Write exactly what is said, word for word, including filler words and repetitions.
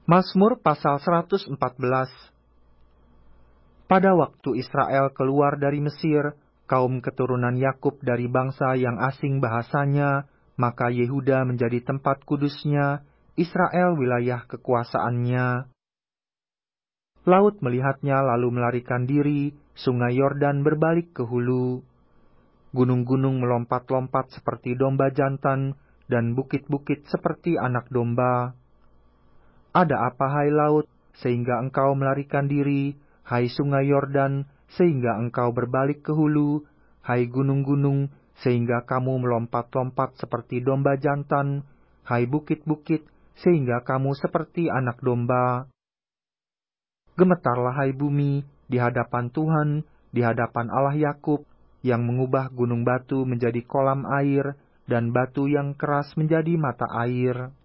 Mazmur pasal seratus empat belas. Pada waktu Israel keluar dari Mesir, kaum keturunan Yakub dari bangsa yang asing bahasanya, maka Yehuda menjadi tempat kudusnya, Israel wilayah kekuasaannya. Laut melihatnya lalu melarikan diri, sungai Yordan berbalik ke hulu. Gunung-gunung melompat-lompat seperti domba jantan, dan bukit-bukit seperti anak domba. Ada apa, hai laut, sehingga engkau melarikan diri, hai sungai Yordan, sehingga engkau berbalik ke hulu, hai gunung-gunung, sehingga kamu melompat-lompat seperti domba jantan, hai bukit-bukit, sehingga kamu seperti anak domba. Gemetarlah, hai bumi, di hadapan Tuhan, di hadapan Allah Yakub, yang mengubah gunung batu menjadi kolam air, dan batu yang keras menjadi mata air.